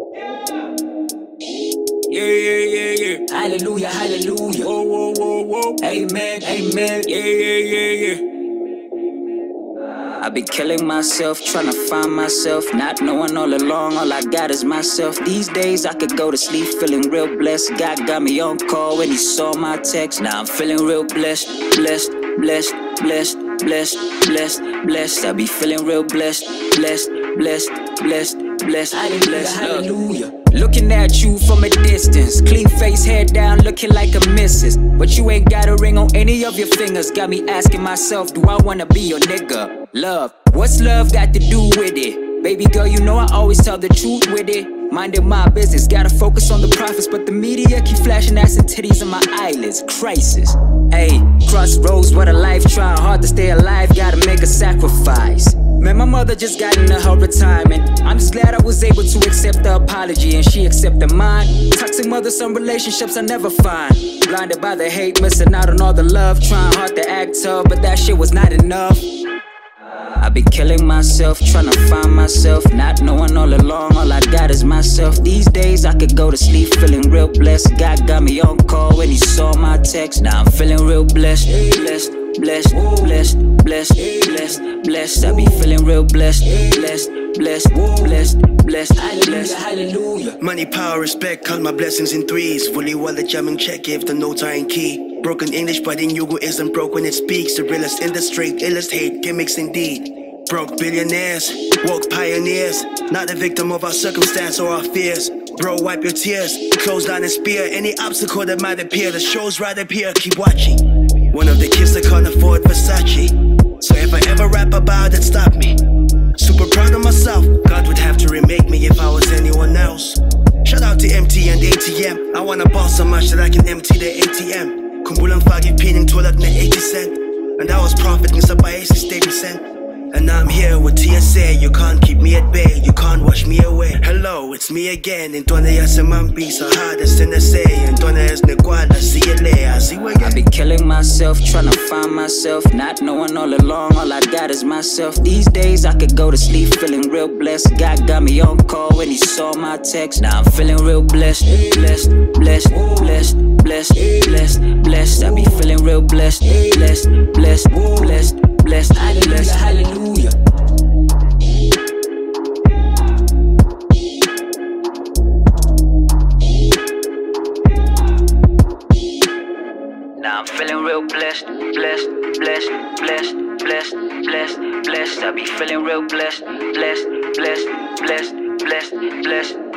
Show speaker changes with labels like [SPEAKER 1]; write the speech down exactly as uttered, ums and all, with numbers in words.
[SPEAKER 1] Yeah, yeah, yeah, yeah.
[SPEAKER 2] Hallelujah, hallelujah.
[SPEAKER 1] Whoa, whoa, whoa, whoa.
[SPEAKER 2] Amen, amen.
[SPEAKER 1] Yeah, yeah, yeah, yeah.
[SPEAKER 2] I be killing myself, trying to find myself, not knowing all along, all I got is myself. These days I could go to sleep feeling real blessed. God got me on call when he saw my text. Now I'm feeling real blessed, blessed, blessed, blessed, blessed, blessed, blessed. I be feeling real blessed, blessed, blessed, blessed, blessed, blessed. Hallelujah. Looking at you from a distance, clean face, head down, looking like a missus. But you ain't got a ring on any of your fingers. Got me asking myself, do I wanna be your nigga? Love, what's love got to do with it? Baby girl, you know I always tell the truth with it. Minding my business, gotta focus on the profits, but the media keep flashing ass and titties on my eyelids. Crisis. Ayy, crossroads, what a life, trying hard to stay alive, gotta make a sacrifice. Man, my mother just got into her retirement. I'm just glad I was able to accept the apology and she accepted mine. Toxic mother-son relationships I never find. Blinded by the hate, missing out on all the love. Trying hard to act tough, but that shit was not enough. I be killing myself, trying to find myself, not knowing all along, all I got is myself. These days I could go to sleep feeling real blessed. God got me on call when he saw my text. Now I'm feeling real blessed, blessed, blessed, blessed, blessed, blessed, blessed. I be feeling real blessed, blessed, blessed, blessed, blessed, blessed. Hallelujah.
[SPEAKER 3] Money, power, respect, count my blessings in threes. Fully wallet jamming check if the notes are in key. Broken English, but in Yugo isn't broke when it speaks. The realest in the street, illest hate, gimmicks indeed. Broke billionaires, woke pioneers. Not a victim of our circumstance or our fears. Bro, wipe your tears, close down and spear any obstacle that might appear. The show's right up here, keep watching. One of the kids that can't afford Versace. So if I ever rap about it, stop me. Super proud of myself, God would have to remake me if I was anyone else. Shout out to M T and A T M. I wanna ball so much that I can empty the A T M. Kumbulang fagi pining tulad na eighty cent. And I was profiting sa biases they resent. And I'm here with T S A, you can't keep me at bay, you can't wash me away. Hello, it's me again, and Dona ya sa mampi sa hardest in S A. And Dona es neguala, see you later, see you again.
[SPEAKER 2] I be killing myself, trying to find myself, not knowing all along, all I got is myself. These days I could go to sleep feeling real blessed. God got me on call when he saw my text. Now I'm feeling real blessed, blessed, blessed, blessed, blessed, blessed, blessed. I be feeling real blessed, blessed, blessed, blessed, blessed, blessed, hallelujah. Now I'm feeling real blessed, blessed, blessed, blessed, blessed, blessed, blessed. I be feeling real blessed, blessed, blessed, blessed, blessed, blessed.